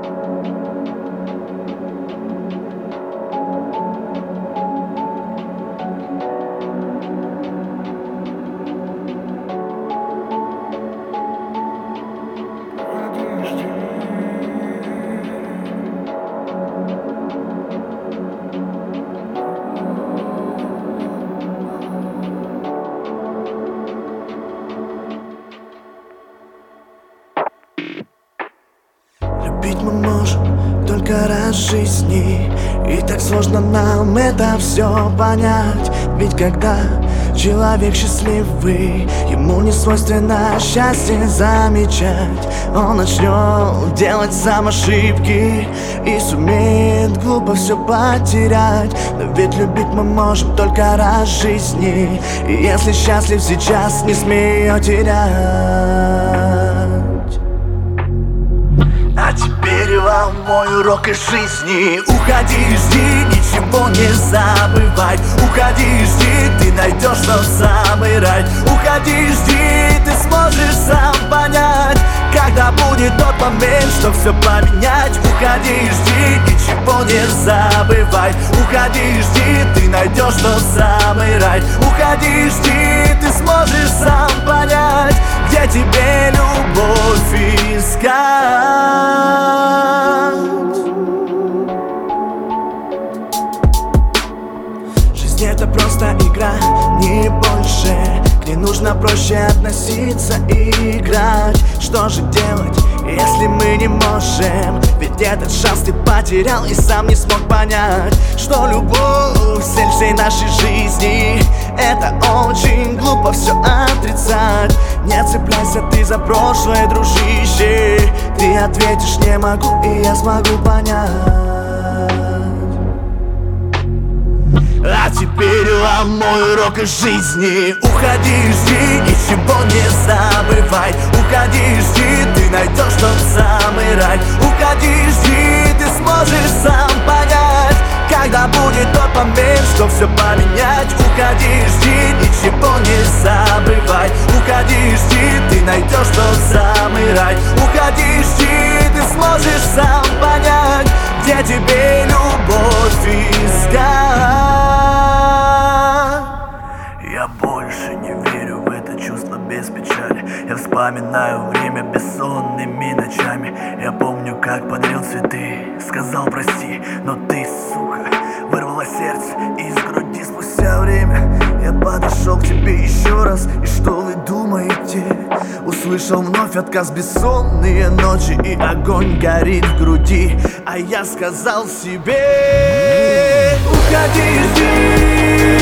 Любить мы можем только раз в жизни, и так сложно нам это все понять. Ведь когда человек счастливый, ему не свойственно счастье замечать. Он начнет делать сам ошибки и сумеет глупо все потерять. Но ведь любить мы можем только раз в жизни, и если счастлив сейчас, не смей ее терять. А теперь вам мой урок из жизни. Уходи, жди, ничего не забывай. Уходи, жди, ты найдешь тот самый рай. Уходи, жди, ты сможешь сам понять, когда будет тот момент, что все поменять. Уходи, жди, ничего не забывай. Уходи, жди, ты найдешь тот самый рай. Уходи, жди, ты сможешь сам понять, где тебе любовь искать. Жизнь это просто игра, не больше. К ней нужно проще относиться и играть. Что же делать, если мы не можем? Ведь этот шанс ты потерял и сам не смог понять, что любовь — цель всей нашей жизни. Это очень глупо все отрицать. Не цепляйся ты за прошлое, дружище. Ты ответишь: не могу, и я смогу понять. А теперь вам мой урок из жизни. Уходи, жди, ничего не забывай. Уходи, жди, ты найдешь тот самый рай. Уходи, жди, ты сможешь сам понять, когда будет тот момент, что все поменять. Уходи, жди, ничего не забывай. Уходи, жди, ты найдешь тот самый рай. Уходи, жди, ты сможешь сам понять, где тебе любовь искать. Я больше не верю в это чувство без печали. Я вспоминаю время бессонными ночами. Я помню, как подарил цветы, сказал прости, но ты, сука, вырвала сердце из груди. Спустя время я подошел к тебе еще раз. И что вы думаете? Услышал вновь отказ, бессонные ночи, и огонь горит в груди. А я сказал себе: уходи, жди.